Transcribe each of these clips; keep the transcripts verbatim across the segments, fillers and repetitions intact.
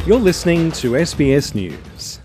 You're listening to S B S News.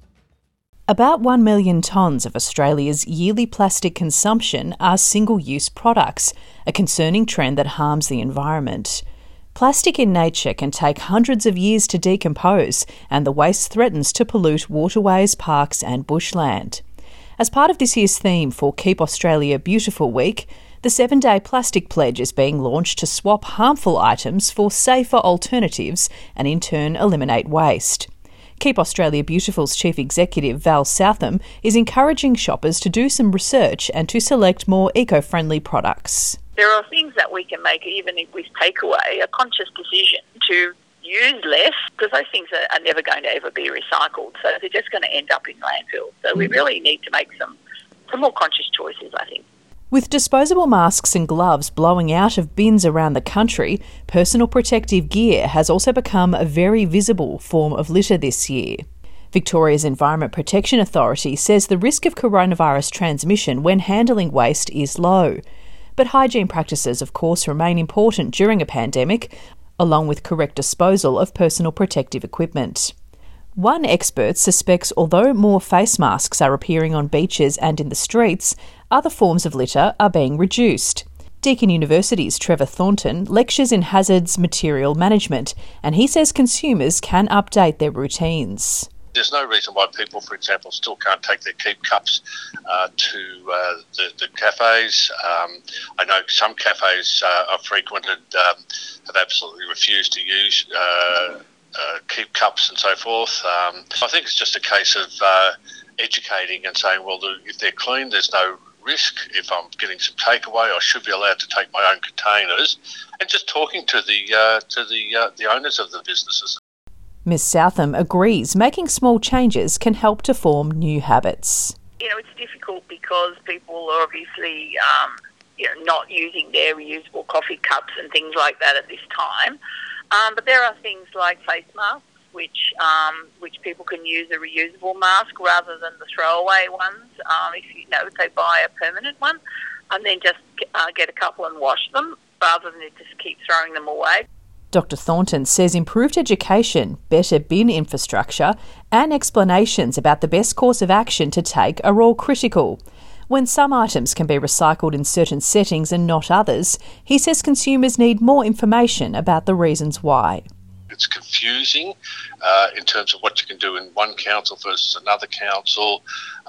About one million tonnes of Australia's yearly plastic consumption are single-use products, a concerning trend that harms the environment. Plastic in nature can take hundreds of years to decompose, and the waste threatens to pollute waterways, parks and bushland. As part of this year's theme for Keep Australia Beautiful Week, the seven-day plastic pledge is being launched to swap harmful items for safer alternatives and in turn eliminate waste. Keep Australia Beautiful's Chief Executive Val Southam is encouraging shoppers to do some research and to select more eco-friendly products. There are things that we can make, even with takeaway, a conscious decision to use less, because those things are, are never going to ever be recycled, so they're just going to end up in landfill. So we really need to make some, some more conscious choices, I think. With disposable masks and gloves blowing out of bins around the country, personal protective gear has also become a very visible form of litter this year. Victoria's Environment Protection Authority says the risk of coronavirus transmission when handling waste is low. But hygiene practices, of course, remain important during a pandemic, along with correct disposal of personal protective equipment. One expert suspects although more face masks are appearing on beaches and in the streets, other forms of litter are being reduced. Deakin University's Trevor Thornton lectures in hazards material management, and he says consumers can update their routines. There's no reason why people, for example, still can't take their keep cups uh, to uh, the, the cafes. Um, I know some cafes uh, I've frequented um, have absolutely refused to use uh, uh, keep cups and so forth. Um, I think it's just a case of uh, educating and saying, well, the, if they're clean, there's no risk. If I'm getting some takeaway, I should be allowed to take my own containers, and just talking to the uh, to the uh, the owners of the businesses. Miz Southam agrees making small changes can help to form new habits. You know, it's difficult because people are obviously um, you know, not using their reusable coffee cups and things like that at this time. Um, but there are things like face masks, which um, which people can use a reusable mask rather than the throwaway ones. Um, if you know, if they buy a permanent one, and then just uh, get a couple and wash them rather than just keep throwing them away. Doctor Thornton says improved education, better bin infrastructure and explanations about the best course of action to take are all critical. When some items can be recycled in certain settings and not others, he says consumers need more information about the reasons why. It's confusing uh, in terms of what you can do in one council versus another council,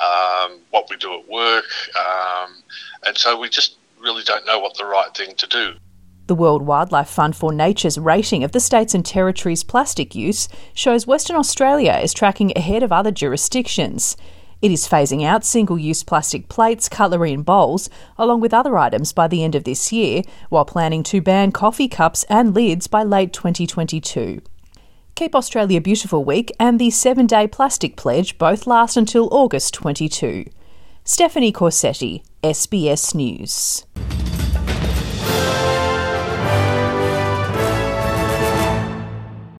um, what we do at work, um, and so we just really don't know what the right thing to do. The World Wildlife Fund for Nature's rating of the states and territories' plastic use shows Western Australia is tracking ahead of other jurisdictions. It is phasing out single-use plastic plates, cutlery and bowls, along with other items by the end of this year, while planning to ban coffee cups and lids by late twenty twenty-two. Keep Australia Beautiful Week and the seven-day plastic pledge both last until August twenty-second. Stephanie Corsetti, S B S News.